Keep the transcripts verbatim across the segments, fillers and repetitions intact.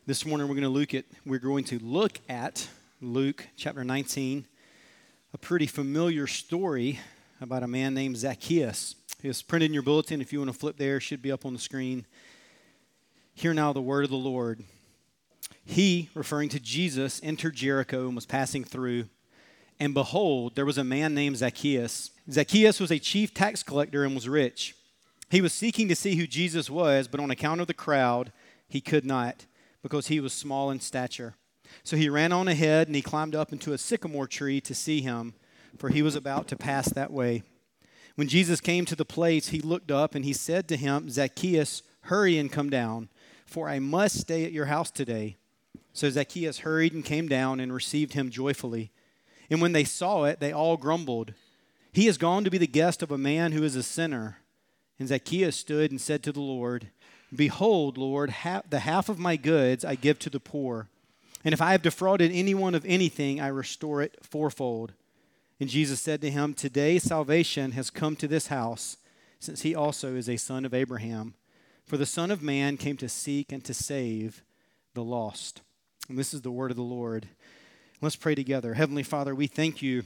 This morning we're going to look at we're going to look at Luke chapter nineteen, a pretty familiar story about a man named Zacchaeus. It's printed in your bulletin. If you want to flip there, it should be up on the screen. Hear now the word of the Lord. He, referring to Jesus, entered Jericho and was passing through. And behold, there was a man named Zacchaeus. Zacchaeus was a chief tax collector and was rich. He was seeking to see who Jesus was, but on account of the crowd, he could not, because he was small in stature. So he ran on ahead, and he climbed up into a sycamore tree to see him, for he was about to pass that way. When Jesus came to the place, he looked up, and he said to him, Zacchaeus, hurry and come down, for I must stay at your house today. So Zacchaeus hurried and came down and received him joyfully. And when they saw it, they all grumbled, he has gone to be the guest of a man who is a sinner. And Zacchaeus stood and said to the Lord, Behold, Lord, half, the half of my goods I give to the poor. And if I have defrauded anyone of anything, I restore it fourfold. And Jesus said to him, Today salvation has come to this house, since he also is a son of Abraham. For the Son of Man came to seek and to save the lost. And this is the word of the Lord. Let's pray together. Heavenly Father, we thank you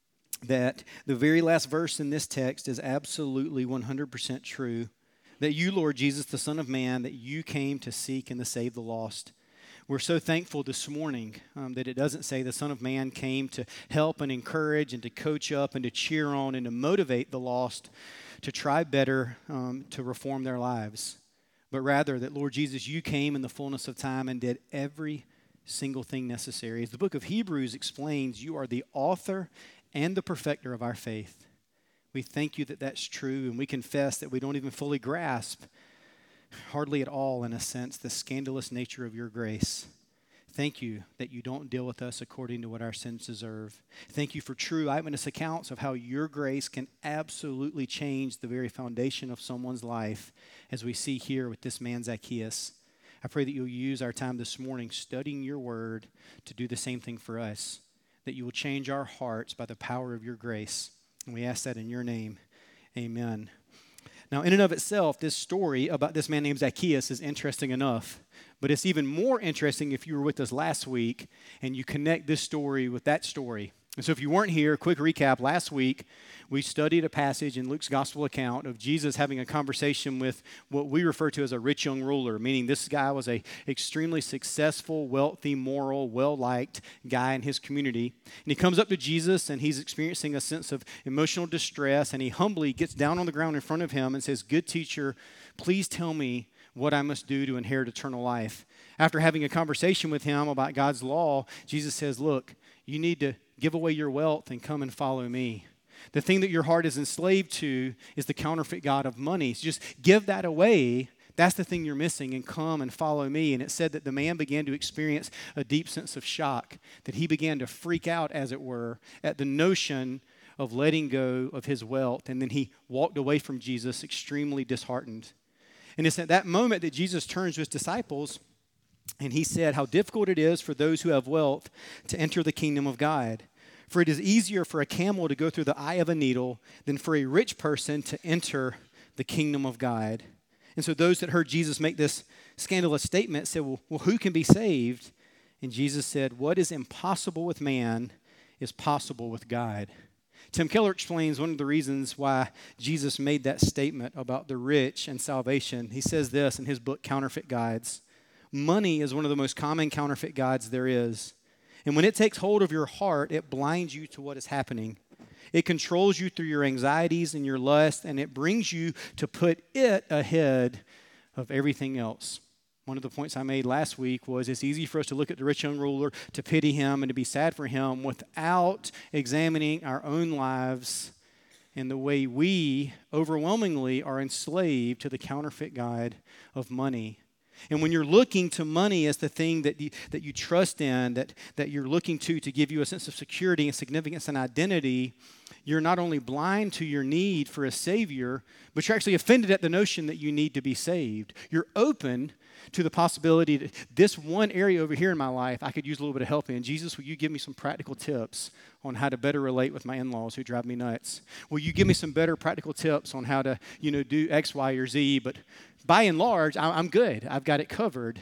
that the very last verse in this text is absolutely one hundred percent true. That you, Lord Jesus, the Son of Man, that you came to seek and to save the lost. We're so thankful this morning um, that it doesn't say the Son of Man came to help and encourage and to coach up and to cheer on and to motivate the lost to try better um, to reform their lives. But rather that, Lord Jesus, you came in the fullness of time and did every single thing necessary. As the book of Hebrews explains, you are the author and the perfecter of our faith. We thank you that that's true, and we confess that we don't even fully grasp, hardly at all in a sense, the scandalous nature of your grace. Thank you that you don't deal with us according to what our sins deserve. Thank you for true eyewitness accounts of how your grace can absolutely change the very foundation of someone's life, as we see here with this man Zacchaeus. I pray that you'll use our time this morning studying your word to do the same thing for us, that you will change our hearts by the power of your grace. And we ask that in your name. Amen. Now, in and of itself, this story about this man named Zacchaeus is interesting enough. But it's even more interesting if you were with us last week and you connect this story with that story. And so if you weren't here, quick recap. Last week, we studied a passage in Luke's gospel account of Jesus having a conversation with what we refer to as a rich young ruler, meaning this guy was a extremely successful, wealthy, moral, well-liked guy in his community. And he comes up to Jesus, and he's experiencing a sense of emotional distress, and he humbly gets down on the ground in front of him and says, Good teacher, please tell me what I must do to inherit eternal life. After having a conversation with him about God's law, Jesus says, Look, you need to give away your wealth and come and follow me. The thing that your heart is enslaved to is the counterfeit god of money. So just give that away. That's the thing you're missing, and come and follow me. And it said that the man began to experience a deep sense of shock, that he began to freak out, as it were, at the notion of letting go of his wealth. And then he walked away from Jesus extremely disheartened. And it's at that moment that Jesus turns to his disciples and he said how difficult it is for those who have wealth to enter the kingdom of God. For it is easier for a camel to go through the eye of a needle than for a rich person to enter the kingdom of God. And so those that heard Jesus make this scandalous statement said, well, well, who can be saved? And Jesus said, what is impossible with man is possible with God. Tim Keller explains one of the reasons why Jesus made that statement about the rich and salvation. He says this in his book, Counterfeit Guides. Money is one of the most common counterfeit gods there is. And when it takes hold of your heart, it blinds you to what is happening. It controls you through your anxieties and your lust, and it brings you to put it ahead of everything else. One of the points I made last week was it's easy for us to look at the rich young ruler, to pity him, and to be sad for him without examining our own lives and the way we overwhelmingly are enslaved to the counterfeit god of money. And when you're looking to money as the thing that you, that you trust in, that, that you're looking to to give you a sense of security and significance and identity, you're not only blind to your need for a Savior, but you're actually offended at the notion that you need to be saved. You're open to the possibility that this one area over here in my life, I could use a little bit of help in. Jesus, will you give me some practical tips on how to better relate with my in-laws who drive me nuts? Will you give me some better practical tips on how to, you know, do X, Y, or Z? But by and large, I'm good. I've got it covered.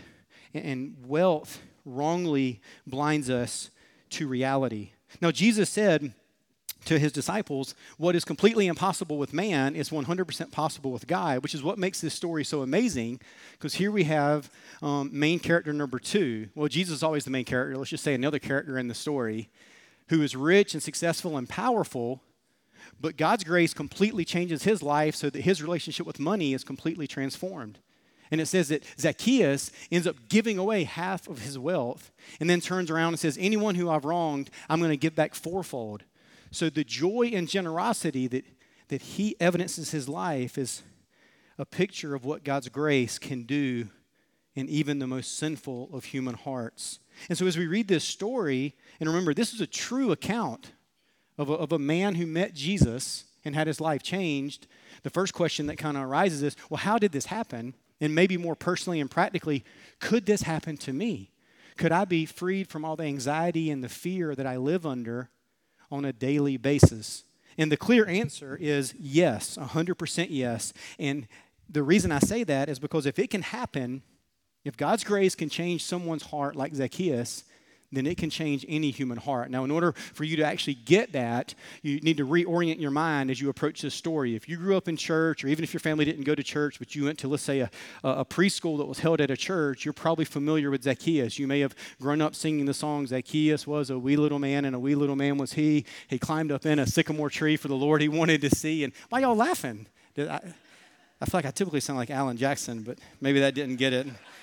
and wealth wrongly blinds us to reality. Now, Jesus said to his disciples, what is completely impossible with man is one hundred percent possible with God, which is what makes this story so amazing, because here we have um, main character number two. Well, Jesus is always the main character. Let's just say another character in the story who is rich and successful and powerful, but God's grace completely changes his life so that his relationship with money is completely transformed. And it says that Zacchaeus ends up giving away half of his wealth and then turns around and says, anyone who I've wronged, I'm going to give back fourfold. So the joy and generosity that, that he evidences his life is a picture of what God's grace can do in even the most sinful of human hearts. And so as we read this story, and remember, this is a true account of a, of a man who met Jesus and had his life changed, the first question that kind of arises is, well, how did this happen? And maybe more personally and practically, could this happen to me? Could I be freed from all the anxiety and the fear that I live under on a daily basis? And the clear answer is yes, one hundred percent yes. And the reason I say that is because if it can happen, if God's grace can change someone's heart like Zacchaeus, then it can change any human heart. Now, in order for you to actually get that, you need to reorient your mind as you approach this story. If you grew up in church, or even if your family didn't go to church, but you went to, let's say, a, a preschool that was held at a church, you're probably familiar with Zacchaeus. You may have grown up singing the song, Zacchaeus was a wee little man, and a wee little man was he. He climbed up in a sycamore tree for the Lord he wanted to see. And why y'all laughing? Did I, I feel like I typically sound like Alan Jackson, but maybe that didn't get it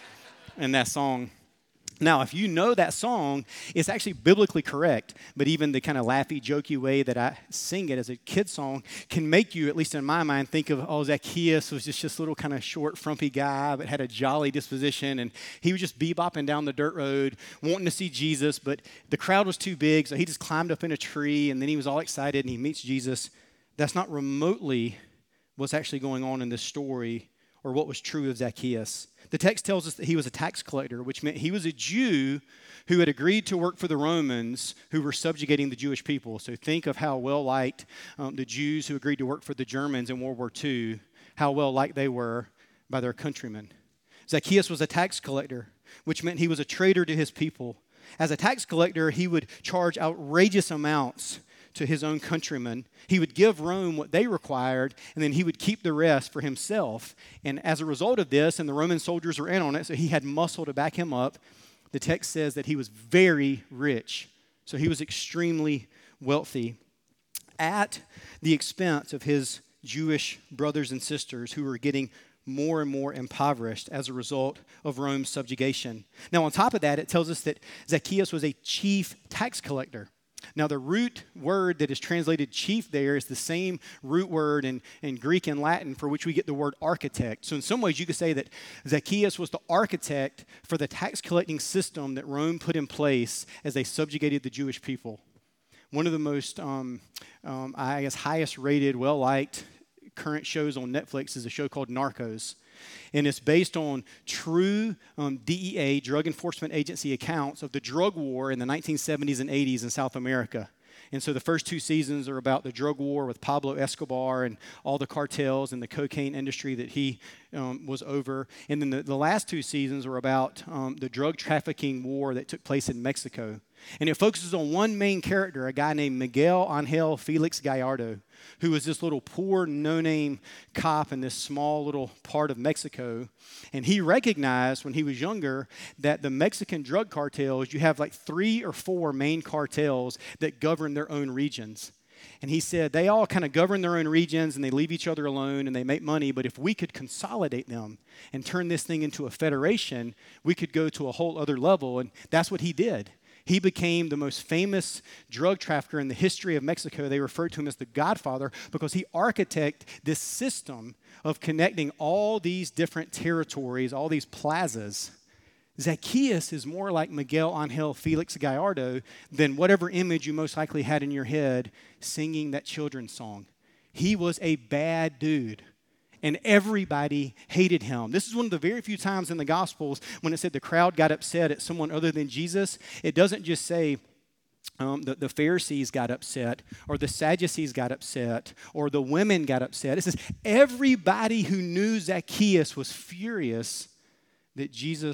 in that song. Now, if you know that song, it's actually biblically correct, but even the kind of laughy, jokey way that I sing it as a kid song can make you, at least in my mind, think of, oh, Zacchaeus was just this little kind of short, frumpy guy, but had a jolly disposition, and he was just bebopping down the dirt road, wanting to see Jesus, but the crowd was too big, so he just climbed up in a tree, and then he was all excited, and he meets Jesus. That's not remotely what's actually going on in this story, or what was true of Zacchaeus. The text tells us that he was a tax collector, which meant he was a Jew who had agreed to work for the Romans who were subjugating the Jewish people. So think of how well-liked um, the Jews who agreed to work for the Germans in World War Two, how well-liked they were by their countrymen. Zacchaeus was a tax collector, which meant he was a traitor to his people. As a tax collector, he would charge outrageous amounts to his own countrymen. He would give Rome what they required, and then he would keep the rest for himself. And as a result of this, and the Roman soldiers were in on it, so he had muscle to back him up, the text says that he was very rich. So he was extremely wealthy at the expense of his Jewish brothers and sisters who were getting more and more impoverished as a result of Rome's subjugation. Now, on top of that, it tells us that Zacchaeus was a chief tax collector. Now, the root word that is translated chief there is the same root word in, in Greek and Latin for which we get the word architect. So in some ways, you could say that Zacchaeus was the architect for the tax collecting system that Rome put in place as they subjugated the Jewish people. One of the most, um, um, I guess, highest rated, well-liked current shows on Netflix is a show called Narcos. And it's based on true um, D E A, Drug Enforcement Agency, accounts of the drug war in the nineteen seventies and eighties in South America. And so the first two seasons are about the drug war with Pablo Escobar and all the cartels and the cocaine industry that he um, was over. And then the, the last two seasons are about um, the drug trafficking war that took place in Mexico. And it focuses on one main character, a guy named Miguel Angel Felix Gallardo, who was this little poor, no-name cop in this small little part of Mexico. And he recognized when he was younger that the Mexican drug cartels, you have like three or four main cartels that govern their own regions. And he said they all kind of govern their own regions and they leave each other alone and they make money. But if we could consolidate them and turn this thing into a federation, we could go to a whole other level. And that's what he did. He became the most famous drug trafficker in the history of Mexico. They referred to him as the Godfather because he architected this system of connecting all these different territories, all these plazas. Zacchaeus is more like Miguel Angel Felix Gallardo than whatever image you most likely had in your head singing that children's song. He was a bad dude. And everybody hated him. This is one of the very few times in the Gospels when it said the crowd got upset at someone other than Jesus. It doesn't just say um, the, the Pharisees got upset or the Sadducees got upset or the women got upset. It says everybody who knew Zacchaeus was furious that Jesus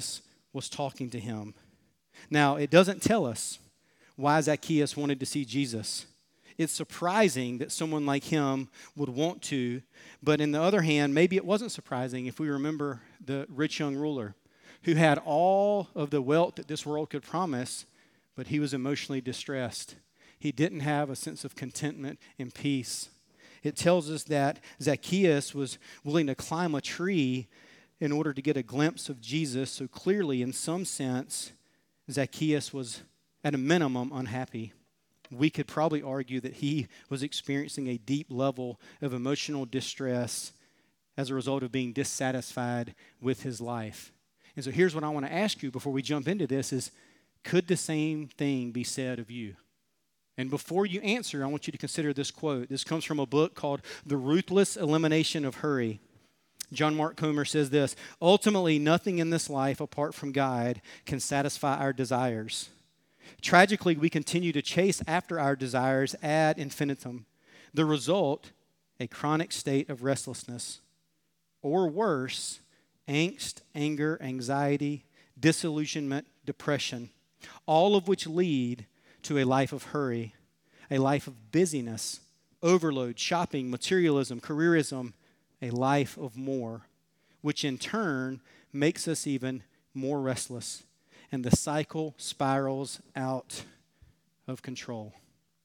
was talking to him. Now, it doesn't tell us why Zacchaeus wanted to see Jesus. It's surprising that someone like him would want to, but on the other hand, maybe it wasn't surprising if we remember the rich young ruler who had all of the wealth that this world could promise, but he was emotionally distressed. He didn't have a sense of contentment and peace. It tells us that Zacchaeus was willing to climb a tree in order to get a glimpse of Jesus. So clearly, in some sense, Zacchaeus was at a minimum unhappy. We could probably argue that he was experiencing a deep level of emotional distress as a result of being dissatisfied with his life. And so here's what I want to ask you before we jump into this is, could the same thing be said of you? And before you answer, I want you to consider this quote. This comes from a book called The Ruthless Elimination of Hurry. John Mark Comer says this: ultimately, nothing in this life apart from God can satisfy our desires. Tragically, we continue to chase after our desires ad infinitum. The result, a chronic state of restlessness. Or worse, angst, anger, anxiety, disillusionment, depression, all of which lead to a life of hurry, a life of busyness, overload, shopping, materialism, careerism, a life of more, which in turn makes us even more restless, and the cycle spirals out of control.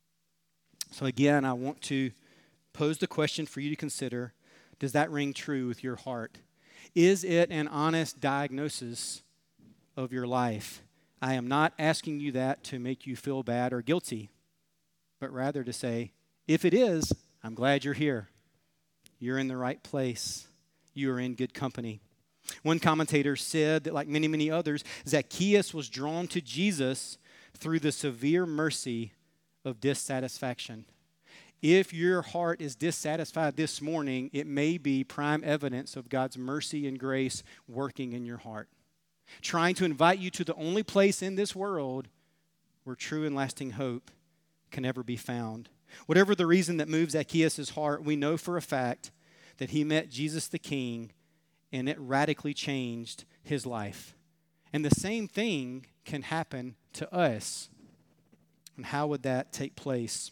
So again, I want to pose the question for you to consider: does that ring true with your heart? Is it an honest diagnosis of your life? I am not asking you that to make you feel bad or guilty, but rather to say, if it is, I'm glad you're here. You're in the right place. You are in good company. One commentator said that, like many, many others, Zacchaeus was drawn to Jesus through the severe mercy of dissatisfaction. If your heart is dissatisfied this morning, it may be prime evidence of God's mercy and grace working in your heart, trying to invite you to the only place in this world where true and lasting hope can ever be found. Whatever the reason that moves Zacchaeus' heart, we know for a fact that he met Jesus the King, and it radically changed his life. And the same thing can happen to us. And how would that take place?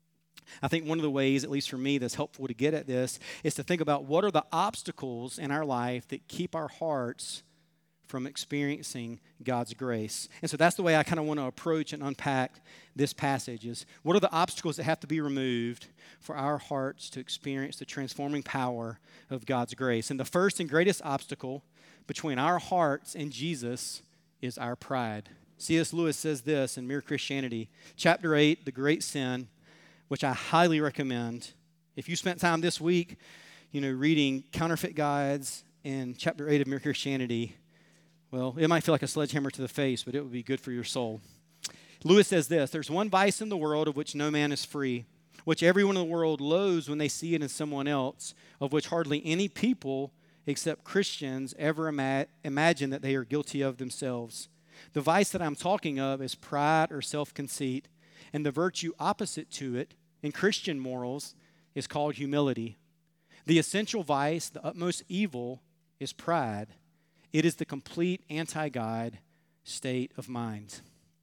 I think one of the ways, at least for me, that's helpful to get at this is to think about what are the obstacles in our life that keep our hearts from experiencing God's grace. And so that's the way I kind of want to approach and unpack this passage is, what are the obstacles that have to be removed for our hearts to experience the transforming power of God's grace? And the first and greatest obstacle between our hearts and Jesus is our pride. C S Lewis says this in Mere Christianity, chapter eight, The Great Sin, which I highly recommend. If you spent time this week, you know, reading Counterfeit Gods in chapter eight of Mere Christianity, well, it might feel like a sledgehammer to the face, but it would be good for your soul. Lewis says this: there's one vice in the world of which no man is free, which everyone in the world loathes when they see it in someone else, of which hardly any people except Christians ever ima- imagine that they are guilty of themselves. The vice that I'm talking of is pride or self-conceit, and the virtue opposite to it in Christian morals is called humility. The essential vice, the utmost evil, is pride. It is the complete anti-God state of mind.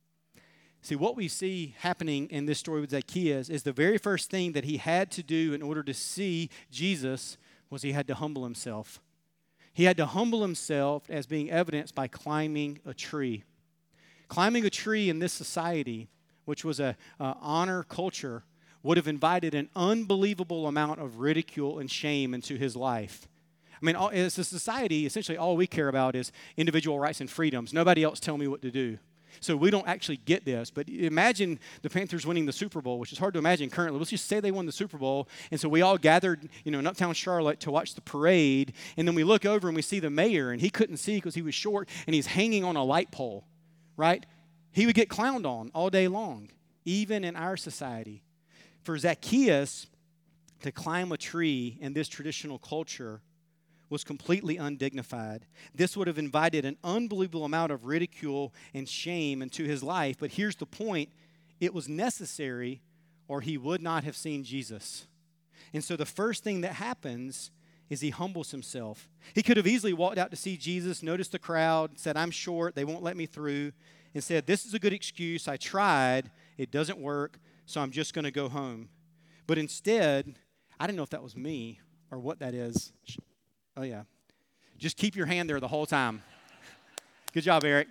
See, what we see happening in this story with Zacchaeus is the very first thing that he had to do in order to see Jesus was he had to humble himself. He had to humble himself as being evidenced by climbing a tree. Climbing a tree in this society, which was a, a honor culture, would have invited an unbelievable amount of ridicule and shame into his life. I mean, all, as a society, essentially all we care about is individual rights and freedoms. Nobody else tell me what to do. So we don't actually get this. But imagine the Panthers winning the Super Bowl, which is hard to imagine currently. Let's just say they won the Super Bowl. And so we all gathered, you know, in uptown Charlotte to watch the parade. And then we look over and we see the mayor, and he couldn't see because he was short, and he's hanging on a light pole, right? He would get clowned on all day long, even in our society. For Zacchaeus to climb a tree in this traditional culture was completely undignified. This would have invited an unbelievable amount of ridicule and shame into his life. But here's the point: it was necessary, or he would not have seen Jesus. And so the first thing that happens is he humbles himself. He could have easily walked out to see Jesus, noticed the crowd, said, I'm short, they won't let me through, and said, this is a good excuse. I tried. It doesn't work, so I'm just going to go home. But instead, I didn't know if that was me or what that is. Oh, yeah. Just keep your hand there the whole time. Good job, Eric.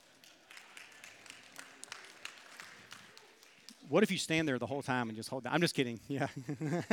What if you stand there the whole time and just hold that? I'm just kidding. Yeah. Is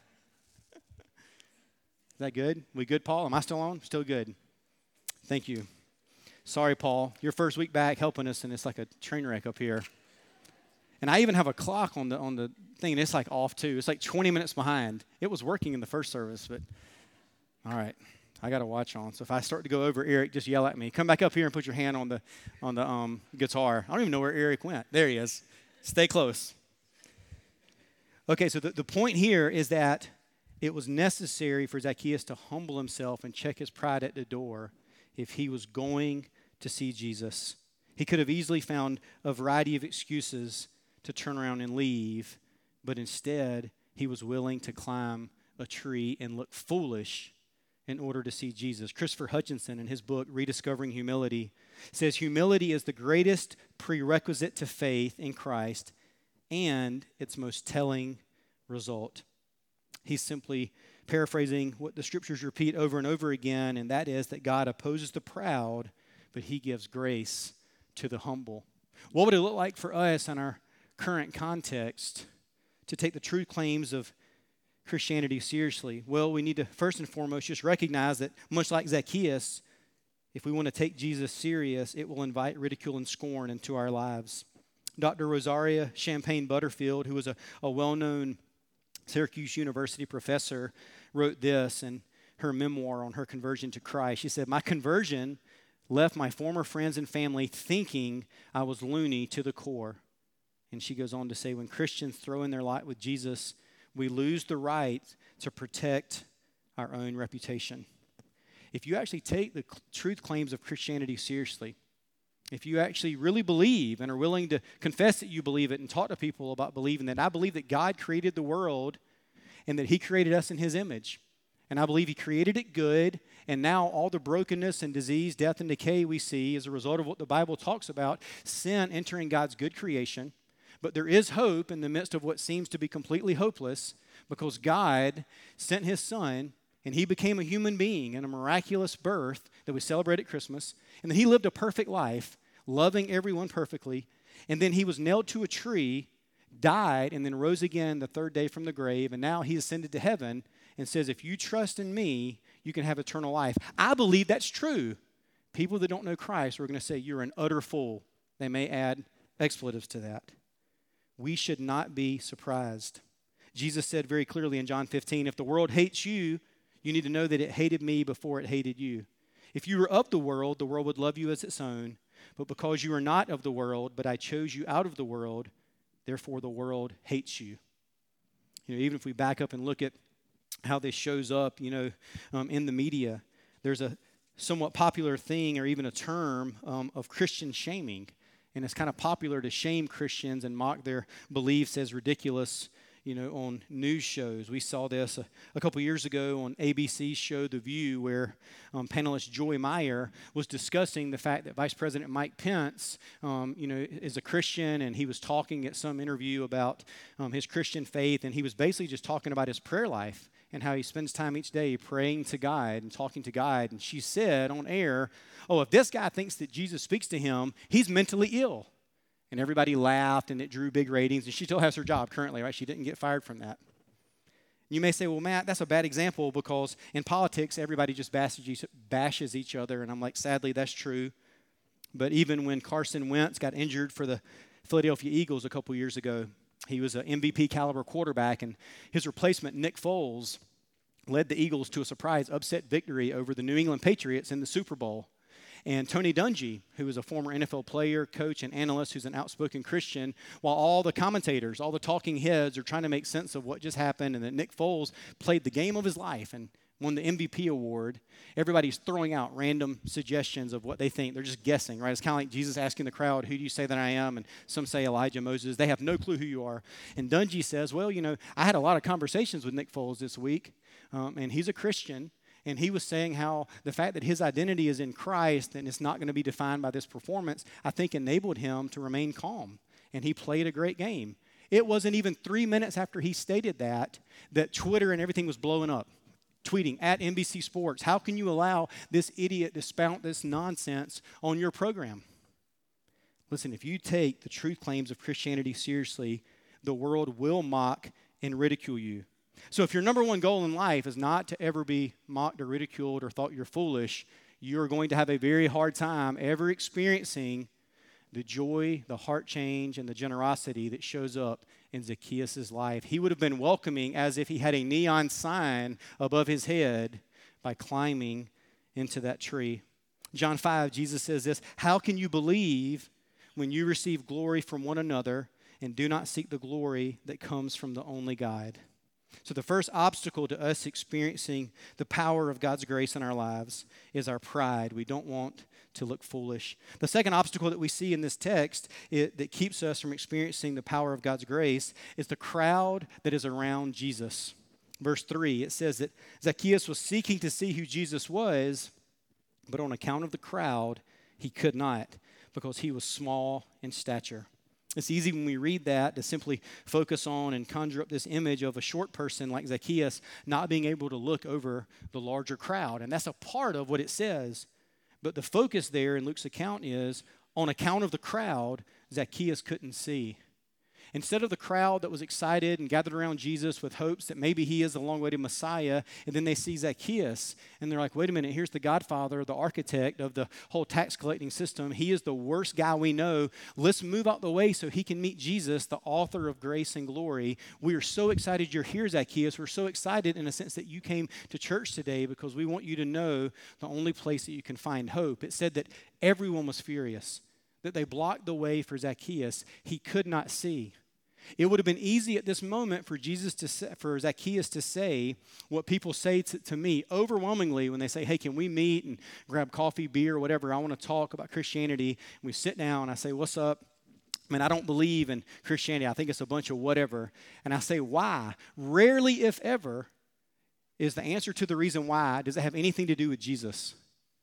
that good? We good, Paul? Am I still on? Still good. Thank you. Sorry, Paul. Your first week back helping us, and it's like a train wreck up here. And I even have a clock on the on the thing, and it's like off too. It's like twenty minutes behind. It was working in the first service, but all right. I got a watch on, so if I start to go over Eric, just yell at me. Come back up here and put your hand on the on the um, guitar. I don't even know where Eric went. There he is. Stay close. Okay, so the, the point here is that it was necessary for Zacchaeus to humble himself and check his pride at the door if he was going to see Jesus. He could have easily found a variety of excuses to turn around and leave, but instead he was willing to climb a tree and look foolish in order to see Jesus. Christopher Hutchinson, in his book, Rediscovering Humility, says humility is the greatest prerequisite to faith in Christ and its most telling result. He's simply paraphrasing what the scriptures repeat over and over again, and that is that God opposes the proud, but he gives grace to the humble. What would it look like for us in our current context to take the true claims of Christianity seriously? Well, we need to first and foremost just recognize that much like Zacchaeus, if we want to take Jesus serious, it will invite ridicule and scorn into our lives. Doctor Rosaria Champagne Butterfield, who was a, a well-known Syracuse University professor, wrote this in her memoir on her conversion to Christ. She said, my conversion left my former friends and family thinking I was loony to the core. And she goes on to say, when Christians throw in their lot with Jesus, we lose the right to protect our own reputation. If you actually take the truth claims of Christianity seriously, if you actually really believe and are willing to confess that you believe it and talk to people about believing that, I believe that God created the world and that he created us in his image. And I believe he created it good, and now all the brokenness and disease, death and decay we see as a result of what the Bible talks about, sin entering God's good creation. But there is hope in the midst of what seems to be completely hopeless because God sent his son and he became a human being in a miraculous birth that we celebrate at Christmas. And then he lived a perfect life, loving everyone perfectly. And then he was nailed to a tree, died, and then rose again the third day from the grave. And now he ascended to heaven and says, if you trust in me, you can have eternal life. I believe that's true. People that don't know Christ are going to say, you're an utter fool. They may add expletives to that. We should not be surprised. Jesus said very clearly in John fifteen, if the world hates you, you need to know that it hated me before it hated you. If you were of the world, the world would love you as its own. But because you are not of the world, but I chose you out of the world, therefore the world hates you. You know, even if we back up and look at how this shows up, you know, um, in the media, there's a somewhat popular thing or even a term um, of Christian shaming. And it's kind of popular to shame Christians and mock their beliefs as ridiculous, you know, on news shows. We saw this a, a couple years ago on A B C's show The View, where um, panelist Joy Meyer was discussing the fact that Vice President Mike Pence, um, you know, is a Christian, and he was talking at some interview about um, his Christian faith, and he was basically just talking about his prayer life and how he spends time each day praying to God and talking to God. And she said on air, oh, if this guy thinks that Jesus speaks to him, he's mentally ill. And everybody laughed, and it drew big ratings. And she still has her job currently, right? She didn't get fired from that. You may say, well, Matt, that's a bad example because in politics, everybody just bashes, bashes each other. And I'm like, sadly, that's true. But even when Carson Wentz got injured for the Philadelphia Eagles a couple years ago, he was an M V P caliber quarterback, and his replacement, Nick Foles, led the Eagles to a surprise upset victory over the New England Patriots in the Super Bowl. And Tony Dungy, who is a former N F L player, coach, and analyst who's an outspoken Christian, while all the commentators, all the talking heads are trying to make sense of what just happened and that Nick Foles played the game of his life and won the M V P award, everybody's throwing out random suggestions of what they think. They're just guessing, right? It's kind of like Jesus asking the crowd, who do you say that I am? And some say Elijah, Moses. They have no clue who you are. And Dungy says, well, you know, I had a lot of conversations with Nick Foles this week, um, and he's a Christian. And he was saying how the fact that his identity is in Christ and it's not going to be defined by this performance, I think enabled him to remain calm. And he played a great game. It wasn't even three minutes after he stated that, that Twitter and everything was blowing up. Tweeting at N B C Sports, how can you allow this idiot to spout this nonsense on your program? Listen, if you take the truth claims of Christianity seriously, the world will mock and ridicule you. So if your number one goal in life is not to ever be mocked or ridiculed or thought you're foolish, you're going to have a very hard time ever experiencing the joy, the heart change, and the generosity that shows up in Zacchaeus' life. He would have been welcoming as if he had a neon sign above his head by climbing into that tree. John five, Jesus says this, how can you believe when you receive glory from one another and do not seek the glory that comes from the only God? So the first obstacle to us experiencing the power of God's grace in our lives is our pride. We don't want to look foolish. The second obstacle that we see in this text it, that keeps us from experiencing the power of God's grace is the crowd that is around Jesus. Verse three, it says that Zacchaeus was seeking to see who Jesus was, but on account of the crowd, he could not because he was small in stature. It's easy when we read that to simply focus on and conjure up this image of a short person like Zacchaeus not being able to look over the larger crowd. And that's a part of what it says. But the focus there in Luke's account is, on account of the crowd, Zacchaeus couldn't see. Instead of the crowd that was excited and gathered around Jesus with hopes that maybe he is the long-awaited Messiah, and then they see Zacchaeus, and they're like, wait a minute, here's the godfather, the architect of the whole tax collecting system. He is the worst guy we know. Let's move out the way so he can meet Jesus, the author of grace and glory. We are so excited you're here, Zacchaeus. We're so excited in a sense that you came to church today because we want you to know the only place that you can find hope. It said that everyone was furious, that they blocked the way for Zacchaeus. He could not see. It would have been easy at this moment for Jesus to say, for Zacchaeus to say what people say to, to me overwhelmingly when they say, hey, can we meet and grab coffee, beer, whatever? I want to talk about Christianity. And we sit down and I say, what's up? I mean, I don't believe in Christianity. I think it's a bunch of whatever. And I say, why? Rarely, if ever, is the answer to the reason why, does it have anything to do with Jesus?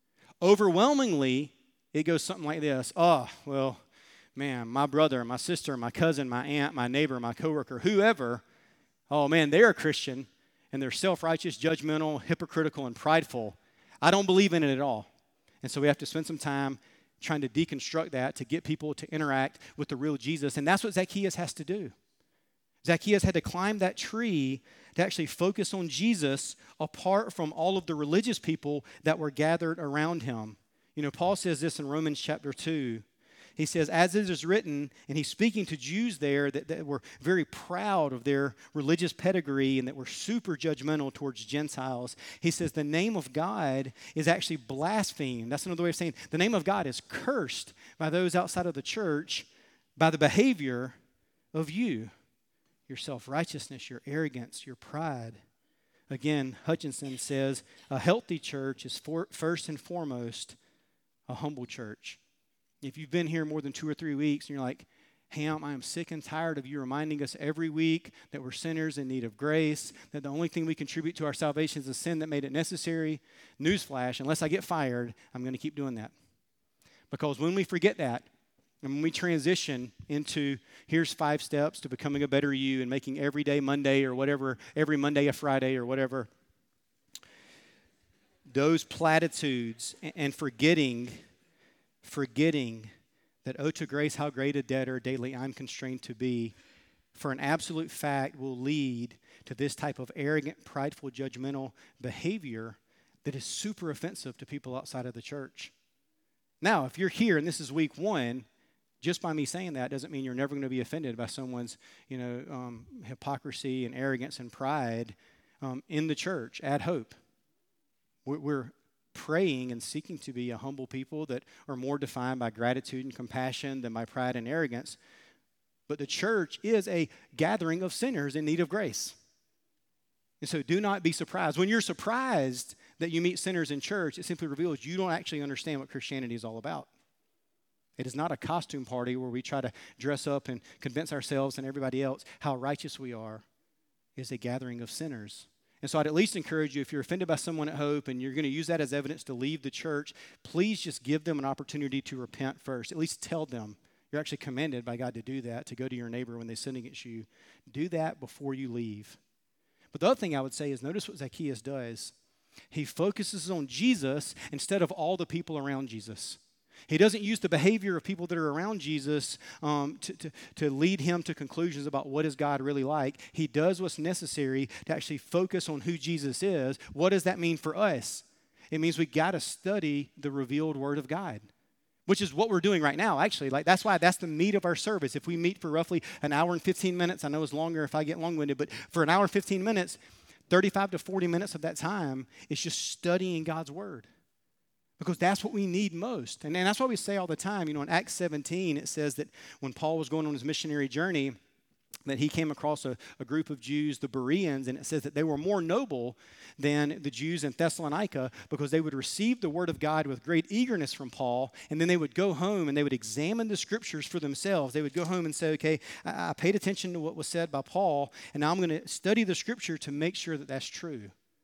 Overwhelmingly, it goes something like this. Oh, well, man, my brother, my sister, my cousin, my aunt, my neighbor, my coworker, whoever, oh man, they're a Christian and they're self-righteous, judgmental, hypocritical, and prideful. I don't believe in it at all. And so we have to spend some time trying to deconstruct that to get people to interact with the real Jesus. And that's what Zacchaeus has to do. Zacchaeus had to climb that tree to actually focus on Jesus apart from all of the religious people that were gathered around him. You know, Paul says this in Romans chapter two. He says, as it is written, and he's speaking to Jews there that, that were very proud of their religious pedigree and that were super judgmental towards Gentiles. He says the name of God is actually blasphemed. That's another way of saying the name of God is cursed by those outside of the church by the behavior of you, your self-righteousness, your arrogance, your pride. Again, Hutchinson says a healthy church is for, first and foremost a humble church. If you've been here more than two or three weeks and you're like, Ham, I am sick and tired of you reminding us every week that we're sinners in need of grace, that the only thing we contribute to our salvation is the sin that made it necessary. Newsflash, unless I get fired, I'm going to keep doing that. Because when we forget that, and when we transition into here's five steps to becoming a better you and making every day Monday or whatever, every Monday a Friday or whatever, those platitudes and forgetting forgetting that, oh, to grace, how great a debtor daily I'm constrained to be, for an absolute fact will lead to this type of arrogant, prideful, judgmental behavior that is super offensive to people outside of the church. Now, if you're here and this is week one, just by me saying that doesn't mean you're never going to be offended by someone's, you know, um, hypocrisy and arrogance and pride um, in the church at Hope. We're, we're praying and seeking to be a humble people that are more defined by gratitude and compassion than by pride and arrogance. But the church is a gathering of sinners in need of grace. And so do not be surprised. When you're surprised that you meet sinners in church, it simply reveals you don't actually understand what Christianity is all about. It is not a costume party where we try to dress up and convince ourselves and everybody else how righteous we are. It is a gathering of sinners. And so I'd at least encourage you, if you're offended by someone at Hope and you're going to use that as evidence to leave the church, please just give them an opportunity to repent first. At least tell them. You're actually commanded by God to do that, to go to your neighbor when they sin against you. Do that before you leave. But the other thing I would say is notice what Zacchaeus does. He focuses on Jesus instead of all the people around Jesus. He doesn't use the behavior of people that are around Jesus um, to, to, to lead him to conclusions about what is God really like. He does what's necessary to actually focus on who Jesus is. What does that mean for us? It means we got to study the revealed Word of God, which is what we're doing right now, actually. Like that's why that's the meat of our service. If we meet for roughly an hour and fifteen minutes, I know it's longer if I get long-winded, but for an hour and fifteen minutes, thirty-five to forty minutes of that time is just studying God's Word. Because that's what we need most. And, and that's why we say all the time, you know, in Acts seventeen, it says that when Paul was going on his missionary journey, that he came across a, a group of Jews, the Bereans, and it says that they were more noble than the Jews in Thessalonica because they would receive the Word of God with great eagerness from Paul, and then they would go home and they would examine the Scriptures for themselves. They would go home and say, okay, I, I paid attention to what was said by Paul, and now I'm going to study the Scripture to make sure that that's true.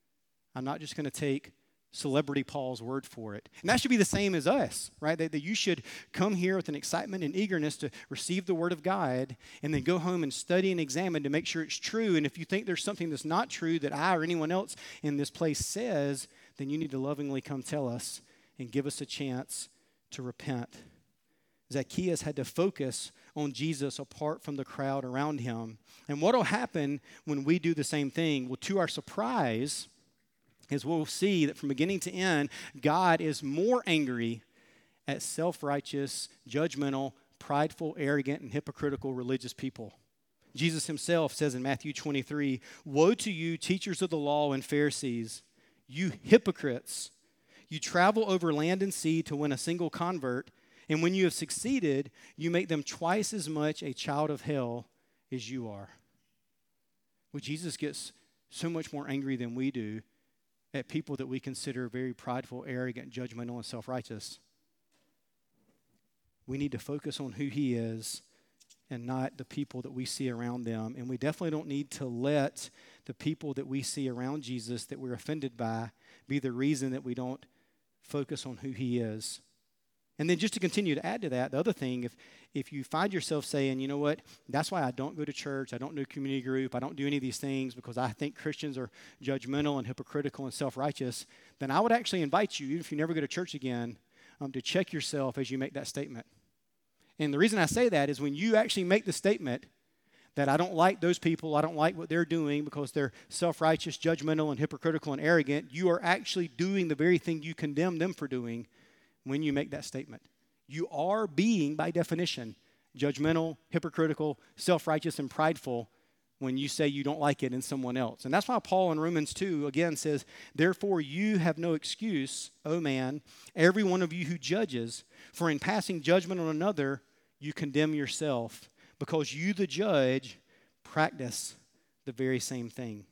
I'm not just going to take celebrity Paul's word for it. And that should be the same as us, right? That, that you should come here with an excitement and eagerness to receive the Word of God and then go home and study and examine to make sure it's true. And if you think there's something that's not true that I or anyone else in this place says, then you need to lovingly come tell us and give us a chance to repent. Zacchaeus had to focus on Jesus apart from the crowd around him. And what will happen when we do the same thing? Well, to our surprise, is we'll see that from beginning to end, God is more angry at self-righteous, judgmental, prideful, arrogant, and hypocritical religious people. Jesus himself says in Matthew twenty-three, "Woe to you, teachers of the law and Pharisees, you hypocrites! You travel over land and sea to win a single convert, and when you have succeeded, you make them twice as much a child of hell as you are." Well, Jesus gets so much more angry than we do at people that we consider very prideful, arrogant, judgmental, and self-righteous. We need to focus on who he is and not the people that we see around them. And we definitely don't need to let the people that we see around Jesus that we're offended by be the reason that we don't focus on who he is. And then just to continue to add to that, the other thing, if if you find yourself saying, you know what, that's why I don't go to church, I don't do community group, I don't do any of these things because I think Christians are judgmental and hypocritical and self-righteous, then I would actually invite you, even if you never go to church again, um, to check yourself as you make that statement. And the reason I say that is when you actually make the statement that I don't like those people, I don't like what they're doing because they're self-righteous, judgmental, and hypocritical and arrogant, you are actually doing the very thing you condemn them for doing when you make that statement. You are being, by definition, judgmental, hypocritical, self-righteous, and prideful when you say you don't like it in someone else. And that's why Paul in Romans two, again, says, "Therefore you have no excuse, O man, every one of you who judges, for in passing judgment on another, you condemn yourself, because you, the judge, practice the very same thing."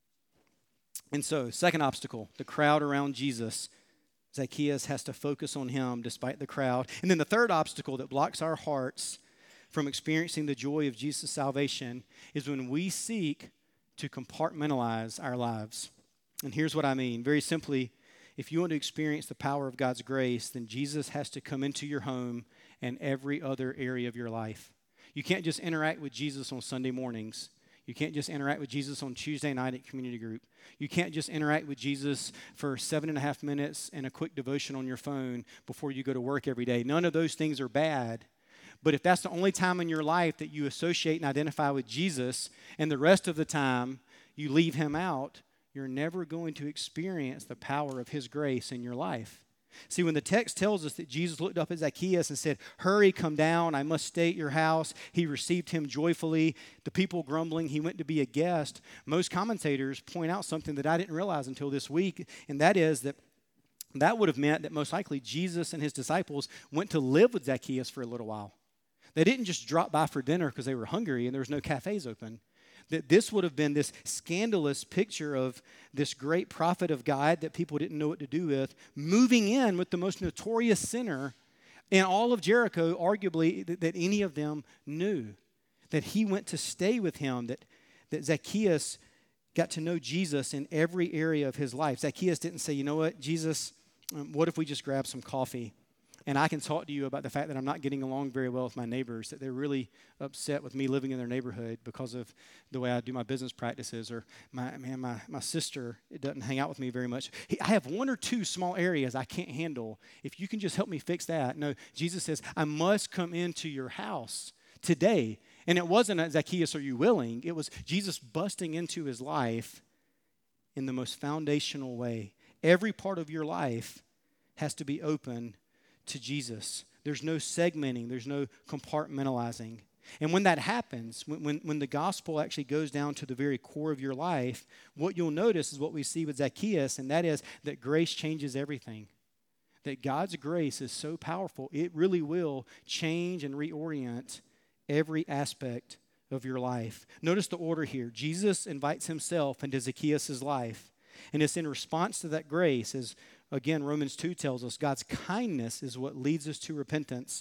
And so, second obstacle, the crowd around Jesus. Zacchaeus has to focus on him despite the crowd. And then the third obstacle that blocks our hearts from experiencing the joy of Jesus' salvation is when we seek to compartmentalize our lives. And here's what I mean. Very simply, if you want to experience the power of God's grace, then Jesus has to come into your home and every other area of your life. You can't just interact with Jesus on Sunday mornings. You can't just interact with Jesus on Tuesday night at community group. You can't just interact with Jesus for seven and a half minutes and a quick devotion on your phone before you go to work every day. None of those things are bad. But if that's the only time in your life that you associate and identify with Jesus and the rest of the time you leave him out, you're never going to experience the power of his grace in your life. See, when the text tells us that Jesus looked up at Zacchaeus and said, "Hurry, come down, I must stay at your house," he received him joyfully. The people grumbling, he went to be a guest. Most commentators point out something that I didn't realize until this week, and that is that that would have meant that most likely Jesus and his disciples went to live with Zacchaeus for a little while. They didn't just drop by for dinner because they were hungry and there was no cafes open. That this would have been this scandalous picture of this great prophet of God that people didn't know what to do with, moving in with the most notorious sinner in all of Jericho, arguably, that, that any of them knew. That he went to stay with him, that, that Zacchaeus got to know Jesus in every area of his life. Zacchaeus didn't say, you know what, Jesus, um, what if we just grab some coffee and I can talk to you about the fact that I'm not getting along very well with my neighbors, that they're really upset with me living in their neighborhood because of the way I do my business practices, or my man, my, my sister, it doesn't hang out with me very much. He, I have one or two small areas I can't handle. If you can just help me fix that. No, Jesus says, I must come into your house today. And it wasn't a Zacchaeus, are you willing? It was Jesus busting into his life in the most foundational way. Every part of your life has to be open to Jesus. There's no segmenting. There's no compartmentalizing. And when that happens, when, when, when the gospel actually goes down to the very core of your life, what you'll notice is what we see with Zacchaeus, and that is that grace changes everything. That God's grace is so powerful, it really will change and reorient every aspect of your life. Notice the order here. Jesus invites himself into Zacchaeus' life. And it's in response to that grace, as again, Romans two tells us, God's kindness is what leads us to repentance.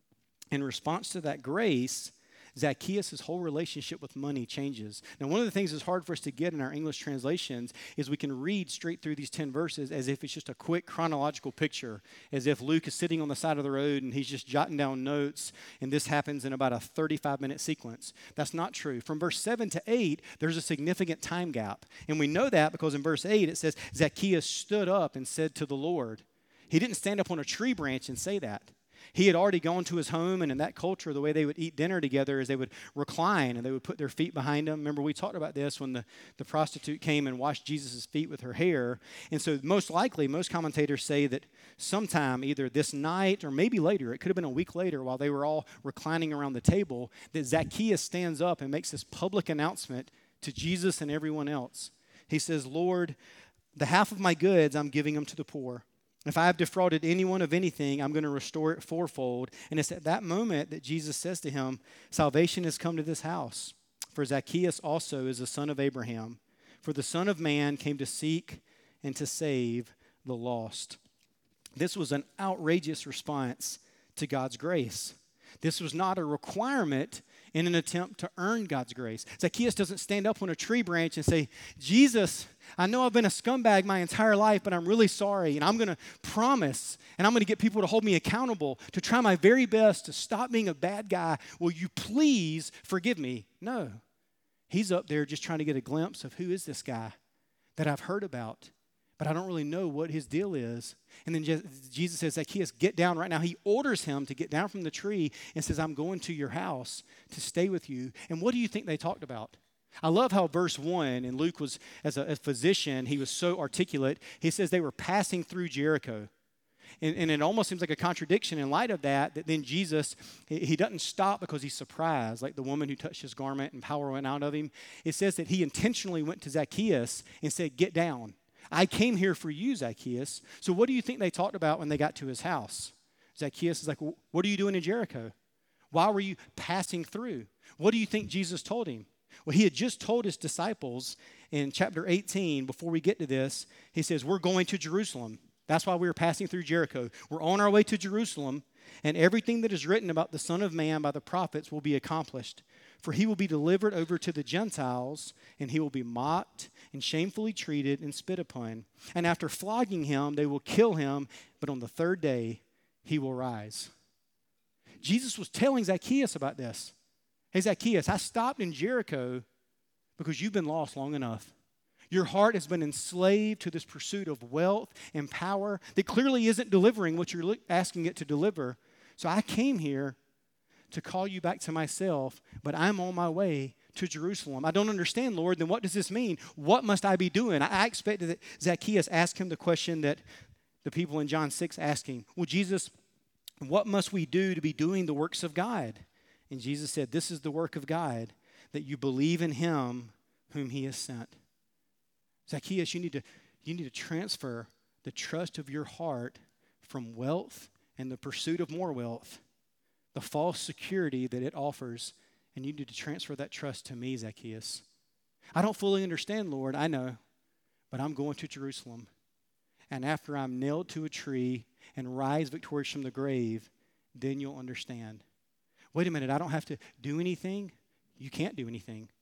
In response to that grace, Zacchaeus' whole relationship with money changes. Now, one of the things that's hard for us to get in our English translations is we can read straight through these ten verses as if it's just a quick chronological picture, as if Luke is sitting on the side of the road and he's just jotting down notes, and this happens in about a thirty-five minute sequence. That's not true. From verse seven to eight, there's a significant time gap. And we know that because in verse eight, it says, Zacchaeus stood up and said to the Lord. He didn't stand up on a tree branch and say that. He had already gone to his home, and in that culture, the way they would eat dinner together is they would recline, and they would put their feet behind them. Remember, we talked about this when the, the prostitute came and washed Jesus' feet with her hair. And so most likely, most commentators say that sometime, either this night or maybe later, it could have been a week later while they were all reclining around the table, that Zacchaeus stands up and makes this public announcement to Jesus and everyone else. He says, Lord, the half of my goods I'm giving them to the poor. If I have defrauded anyone of anything, I'm going to restore it fourfold. And it's at that moment that Jesus says to him, salvation has come to this house. For Zacchaeus also is a son of Abraham. For the Son of Man came to seek and to save the lost. This was an outrageous response to God's grace. This was not a requirement in an attempt to earn God's grace. Zacchaeus doesn't stand up on a tree branch and say, Jesus, I know I've been a scumbag my entire life, but I'm really sorry, and I'm going to promise, and I'm going to get people to hold me accountable to try my very best to stop being a bad guy. Will you please forgive me? No. He's up there just trying to get a glimpse of who is this guy that I've heard about, but I don't really know what his deal is. And then Jesus says, Zacchaeus, get down right now. He orders him to get down from the tree and says, I'm going to your house to stay with you. And what do you think they talked about? I love how verse one, and Luke was, as a, a physician, he was so articulate. He says they were passing through Jericho. And, and it almost seems like a contradiction in light of that, that then Jesus, he, he doesn't stop because he's surprised, like the woman who touched his garment and power went out of him. It says that he intentionally went to Zacchaeus and said, get down. I came here for you, Zacchaeus. So what do you think they talked about when they got to his house? Zacchaeus is like, well, what are you doing in Jericho? Why were you passing through? What do you think Jesus told him? Well, he had just told his disciples in chapter eighteen, before we get to this, he says, we're going to Jerusalem. That's why we were passing through Jericho. We're on our way to Jerusalem, and everything that is written about the Son of Man by the prophets will be accomplished. For he will be delivered over to the Gentiles, and he will be mocked and shamefully treated and spit upon. And after flogging him, they will kill him, but on the third day, he will rise. Jesus was telling Zacchaeus about this. Hey, Zacchaeus, I stopped in Jericho because you've been lost long enough. Your heart has been enslaved to this pursuit of wealth and power that clearly isn't delivering what you're asking it to deliver. So I came here to call you back to myself, but I'm on my way to Jerusalem. I don't understand, Lord. Then what does this mean? What must I be doing? I expected that Zacchaeus asked him the question that the people in John six asking. Well, Jesus, what must we do to be doing the works of God? And Jesus said, this is the work of God, that you believe in him whom he has sent. Zacchaeus, you need to, you need to transfer the trust of your heart from wealth and the pursuit of more wealth, the false security that it offers, and you need to transfer that trust to me, Zacchaeus. I don't fully understand, Lord, I know, but I'm going to Jerusalem. And after I'm nailed to a tree and rise victorious from the grave, then you'll understand. Wait a minute, I don't have to do anything? You can't do anything.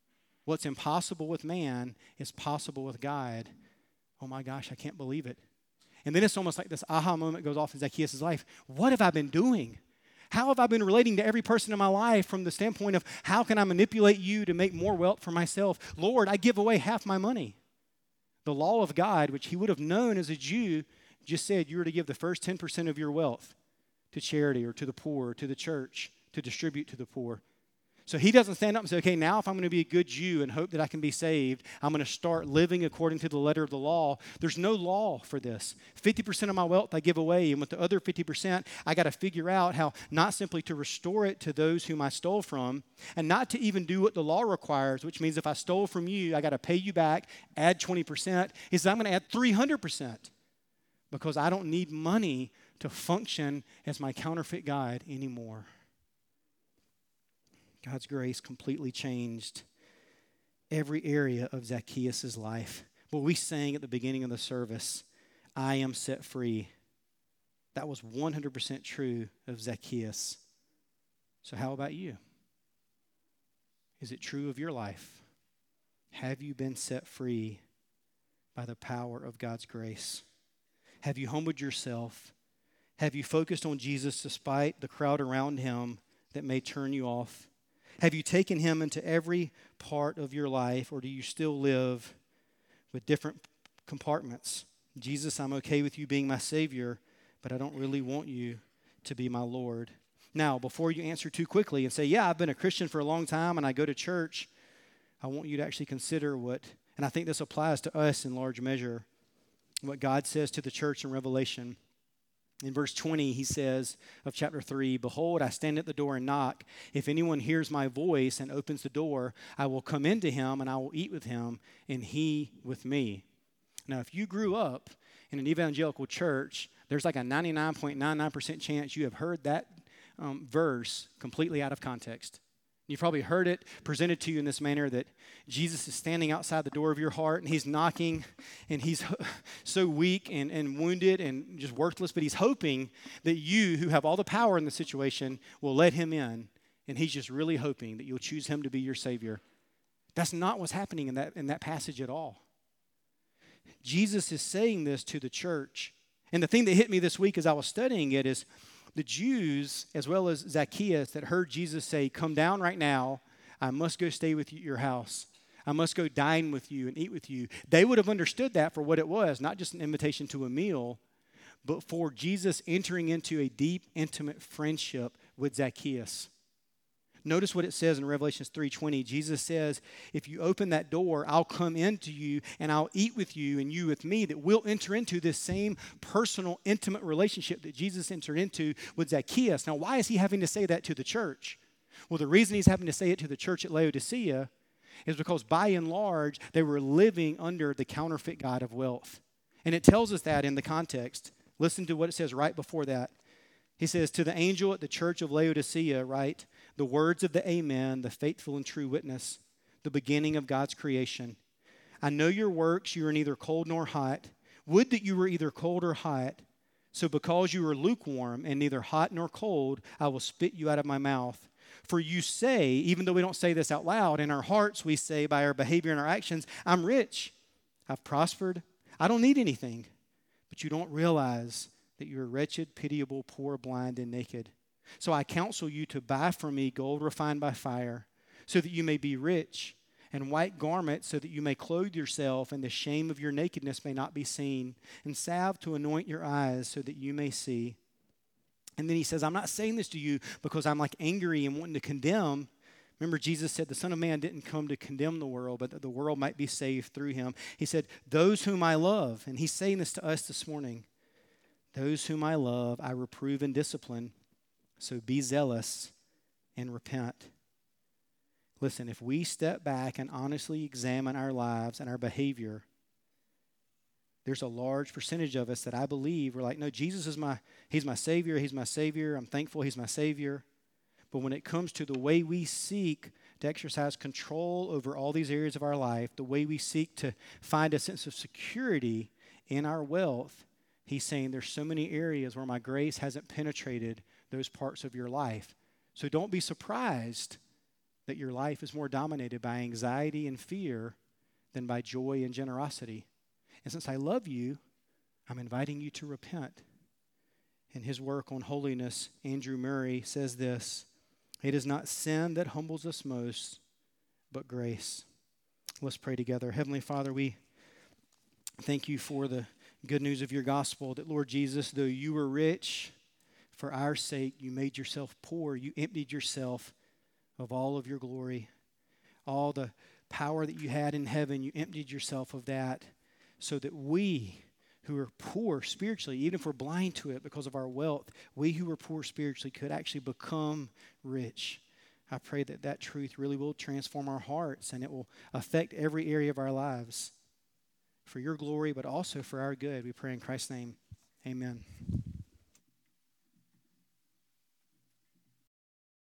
What's impossible with man is possible with God. Oh my gosh, I can't believe it. And then it's almost like this aha moment goes off in Zacchaeus' life. What have I been doing? How have I been relating to every person in my life from the standpoint of how can I manipulate you to make more wealth for myself? Lord, I give away half my money. The law of God, which he would have known as a Jew, just said you were to give the first ten percent of your wealth to charity or to the poor or to the church to distribute to the poor. So he doesn't stand up and say, okay, now if I'm going to be a good Jew and hope that I can be saved, I'm going to start living according to the letter of the law. There's no law for this. fifty percent of my wealth I give away, and with the other fifty percent, I got to figure out how not simply to restore it to those whom I stole from, and not to even do what the law requires, which means if I stole from you, I got to pay you back, add twenty percent. He says, I'm going to add three hundred percent because I don't need money to function as my counterfeit God anymore. God's grace completely changed every area of Zacchaeus' life. What we sang at the beginning of the service, I am set free. That was one hundred percent true of Zacchaeus. So how about you? Is it true of your life? Have you been set free by the power of God's grace? Have you humbled yourself? Have you focused on Jesus despite the crowd around him that may turn you off? Have you taken him into every part of your life, or do you still live with different compartments? Jesus, I'm okay with you being my Savior, but I don't really want you to be my Lord. Now, before you answer too quickly and say, yeah, I've been a Christian for a long time and I go to church, I want you to actually consider what, and I think this applies to us in large measure, what God says to the church in Revelation. In verse twenty, he says of chapter three, behold, I stand at the door and knock. If anyone hears my voice and opens the door, I will come into him and I will eat with him and he with me. Now, if you grew up in an evangelical church, there's like a ninety-nine point nine nine percent chance you have heard that um, verse completely out of context. You've probably heard it presented to you in this manner that Jesus is standing outside the door of your heart and he's knocking and he's so weak and, and wounded and just worthless, but he's hoping that you, who have all the power in the situation, will let him in, and he's just really hoping that you'll choose him to be your Savior. That's not what's happening in that, in that passage at all. Jesus is saying this to the church. And the thing that hit me this week as I was studying it is the Jews, as well as Zacchaeus, that heard Jesus say, come down right now, I must go stay with you at your house. I must go dine with you and eat with you. They would have understood that for what it was, not just an invitation to a meal, but for Jesus entering into a deep, intimate friendship with Zacchaeus. Notice what it says in Revelation three twenty. Jesus says, if you open that door, I'll come into you and I'll eat with you and you with me, that we'll enter into this same personal, intimate relationship that Jesus entered into with Zacchaeus. Now, why is he having to say that to the church? Well, the reason he's having to say it to the church at Laodicea is because by and large, they were living under the counterfeit god of wealth. And it tells us that in the context. Listen to what it says right before that. He says, to the angel at the church of Laodicea, write, the words of the Amen, the faithful and true witness, the beginning of God's creation. I know your works, you are neither cold nor hot. Would that you were either cold or hot. So because you are lukewarm and neither hot nor cold, I will spit you out of my mouth. For you say, even though we don't say this out loud, in our hearts we say by our behavior and our actions, I'm rich, I've prospered, I don't need anything. But you don't realize that you are wretched, pitiable, poor, blind, and naked. So I counsel you to buy from me gold refined by fire, so that you may be rich, and white garments, so that you may clothe yourself, and the shame of your nakedness may not be seen, and salve to anoint your eyes, so that you may see. And then he says, I'm not saying this to you because I'm like angry and wanting to condemn. Remember, Jesus said the Son of Man didn't come to condemn the world, but that the world might be saved through him. He said, those whom I love, and he's saying this to us this morning, those whom I love, I reprove and discipline. So be zealous and repent. Listen, if we step back and honestly examine our lives and our behavior, there's a large percentage of us that I believe we're like, no, Jesus is my, he's my Savior, he's my Savior, I'm thankful he's my Savior. But when it comes to the way we seek to exercise control over all these areas of our life, the way we seek to find a sense of security in our wealth, he's saying there's so many areas where my grace hasn't penetrated those parts of your life. So don't be surprised that your life is more dominated by anxiety and fear than by joy and generosity. And since I love you, I'm inviting you to repent. In his work on holiness, Andrew Murray says this: it is not sin that humbles us most, but grace. Let's pray together. Heavenly Father, we thank you for the good news of your gospel, that Lord Jesus, though you were rich, for our sake you made yourself poor. You emptied yourself of all of your glory. All the power that you had in heaven, you emptied yourself of that so that we who are poor spiritually, even if we're blind to it because of our wealth, we who are poor spiritually could actually become rich. I pray that that truth really will transform our hearts and it will affect every area of our lives for your glory, but also for our good. We pray in Christ's name. Amen.